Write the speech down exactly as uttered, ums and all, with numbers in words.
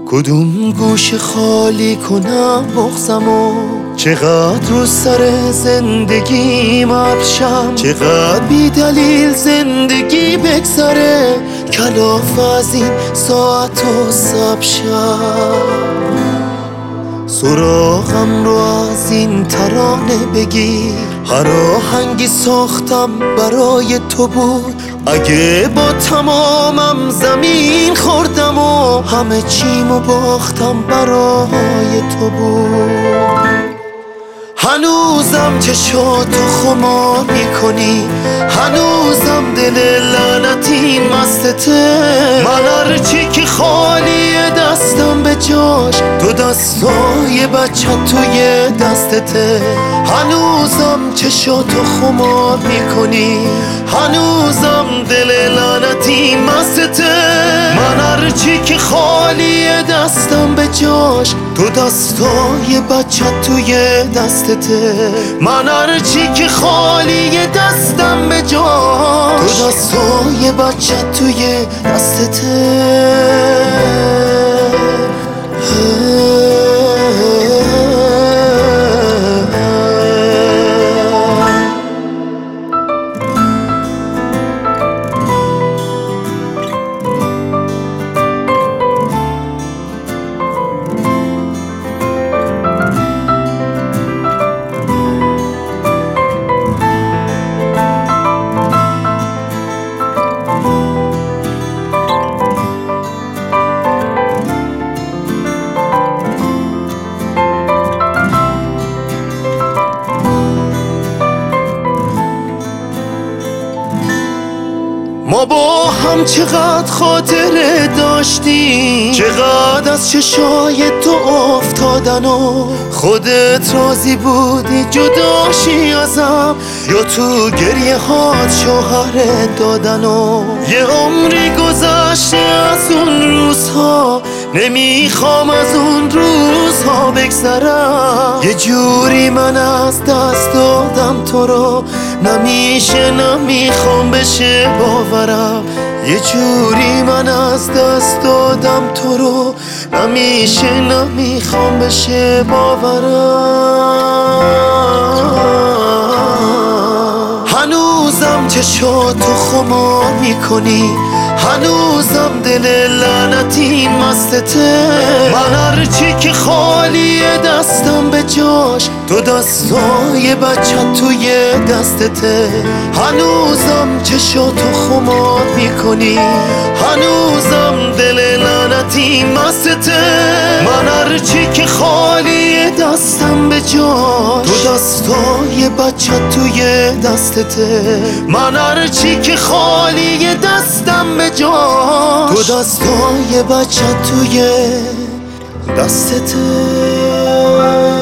کدوم گوش خالی کنم بغزمو، چقدر رو سر زندگیم ابشم، چقدر بی دلیل زندگی بگذره، کلاف از این ساعت و سب شب. سراغم رو از این ترانه بگیر، هر آهنگی ساختم برای تو بود، اگه با تمامم زمین خوردم و همه چیمو باختم برای تو بود. هنوزم چشاتو خمار میکنی، هنوزم دل لعنتی مستته، من هرچی که خالیه دستم به جاش، دو دستای بچه توی دستته. هنوزم چشاتو خمار میکنی، هنوزم دل لعنتی مستته، من هرچی که خالیه دستم به جاش، دو دستای بچه توی دستته، من هرچی که خالیه دستم به جاش، دو دستای بچه توی دستته. ما با هم چقدر خاطره داشتیم، چقدر از چشای تو افتادن و خودت راضی بودی جداشی ازم، یا تو گریه هات شوهرت دادن و یه عمری گذشته از اون روزها، نمیخوام از اون روزها بگذرم. یه جوری من از دست دادم تو رو، نمیشه نمیخوام بشه باورم. یه جوری من از دست دادم تو رو، نمیشه نمیخوام بشه باورم. هنوزم چشاتو خمار میکنی، هنوزم دل لعنتی مستته، من هرچی که خالیه دستم به جاش، دو دستای بچه توی دستته. هنوزم چشاتو خمار میکنی، هنوزم دل لعنتی مستته، من هرچی که خالیه دستم به جاش، دو دستای بچه توی دستته، من هرچی که خالیه دستم به جاش، دو دستای بچه توی دستته.